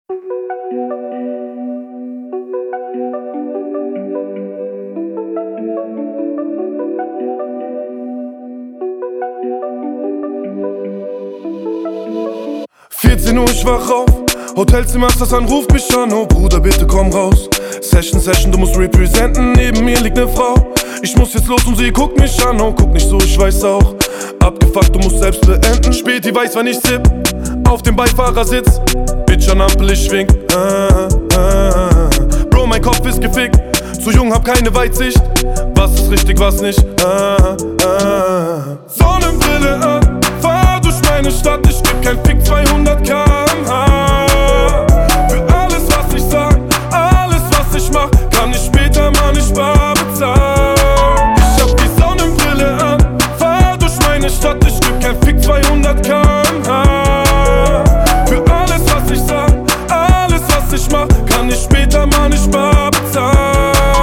Uhr, ich wach auf. Hotelzimmer, Hassan ruft mich an. Oh Bruder, bitte komm raus. Session, du musst representen. Neben mir liegt ne Frau. Ich muss jetzt los und sie guckt mich an. Oh, guck nicht so, ich weiß auch. Abgefuckt, du musst selbst beenden. Späti weiß, wann ich sipp. Auf dem Beifahrersitz. Bitch an Ampel, ich schwing. Bro, mein Kopf ist gefickt. Zu jung, hab keine Weitsicht. Was ist richtig, was nicht? Sonnenbrille an. Fahr durch meine Stadt. Ich geb kein Fick, 200 km/h. Für alles, was ich sag, alles, was ich mach, kann ich später mal nicht bar bezahlen. Ich hab die Sonnenbrille an. Fahr durch meine Stadt. Ich geb kein Fick, 200 km/h. Für alles, was ich sag, alles, was ich mach, kann ich später mal nicht bar bezahlen.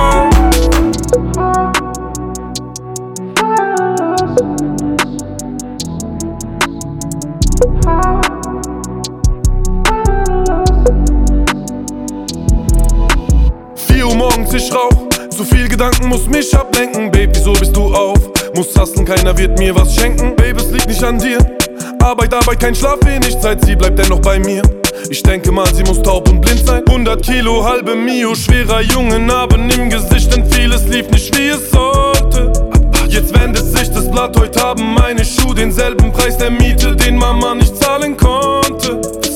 Morgens ich rauch, zu viel Gedanken muss mich ablenken. Baby, wieso bist du auf? Muss hustlen, keiner wird mir was schenken. Baby, es liegt nicht an dir. Arbeit, kein Schlaf, wenig Zeit, sie bleibt dennoch bei mir. Ich denke mal, sie muss taub und blind sein. 100 Kilo, halbe Mio, schwerer Junge, Narben im Gesicht, denn vieles lief nicht wie es sollte. Jetzt wendet sich das Blatt, heute haben meine Schuhe denselben Preis der Miete, den Mama nicht zahlen konnte.